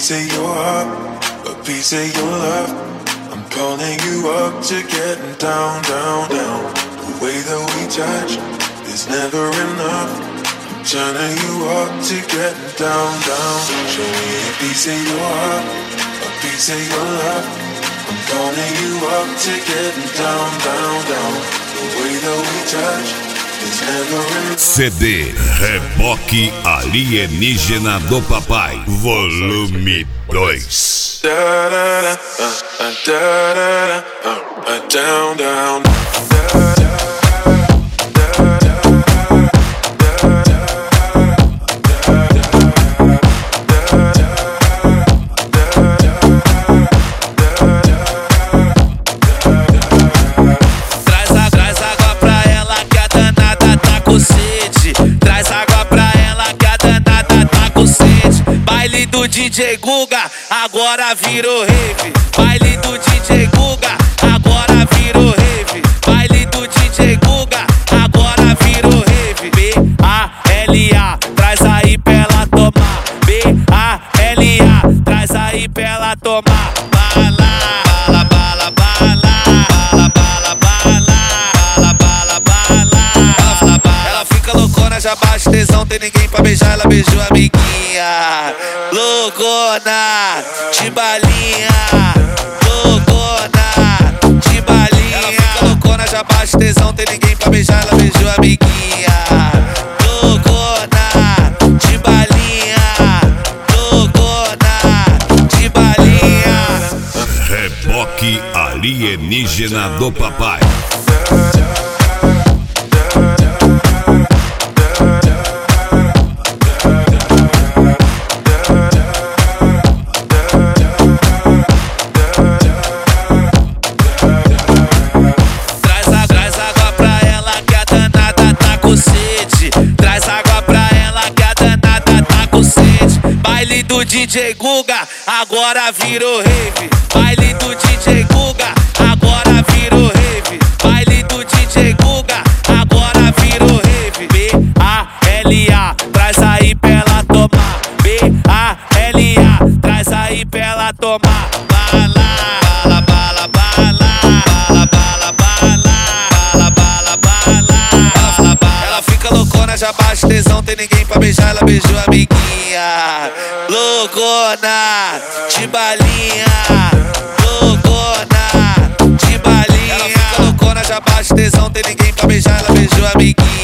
piece of your heart, a piece of your love. I'm calling you up to getting down, down, down. The way that we touch is never enough. I'm turning you up to getting down, down. Show me a piece of your heart, a piece of your love. I'm calling you up to getting down, down, down. The way that we touch is never enough. CD Reboque Alienígena do Papai, volume 2. Down, down. Baile do DJ Guga, agora virou rave. Baile do DJ Guga, agora virou rave. Baile do DJ Guga, agora virou rave. B-A-L-A, traz aí pra ela tomar. B-A-L-A, traz aí pra ela tomar. Bala, bala, bala, bala, bala, bala, bala, bala, bala. Ela fica loucona, já baixa tesão, tem ninguém pra beijar, ela beijou a amiguinha. Loucona, de balinha. Loucona, de balinha. Ela fica loucona, já baixa tesão, tem ninguém pra beijar, ela beijou a amiguinha. Loucona, de balinha. Loucona, de balinha. Reboque Alienígena do Papai. Baile do DJ Guga, agora virou rave. Baile do DJ Guga, agora virou rave. Baile do DJ Guga, agora virou rave. B-A-L-A, traz aí pra ela tomar. B-A-L-A, traz aí pra ela tomar. Bala, bala, bala, bala, bala, bala, bala, bala, bala. Ela fica loucona, já baixa tesão, tem ninguém pra beijar, ela beijou a amiguinha. Loucona, de balinha. Loucona, de balinha. Ela fica loucona, já baixa tesão, tem ninguém pra beijar, ela beijou a amiguinha.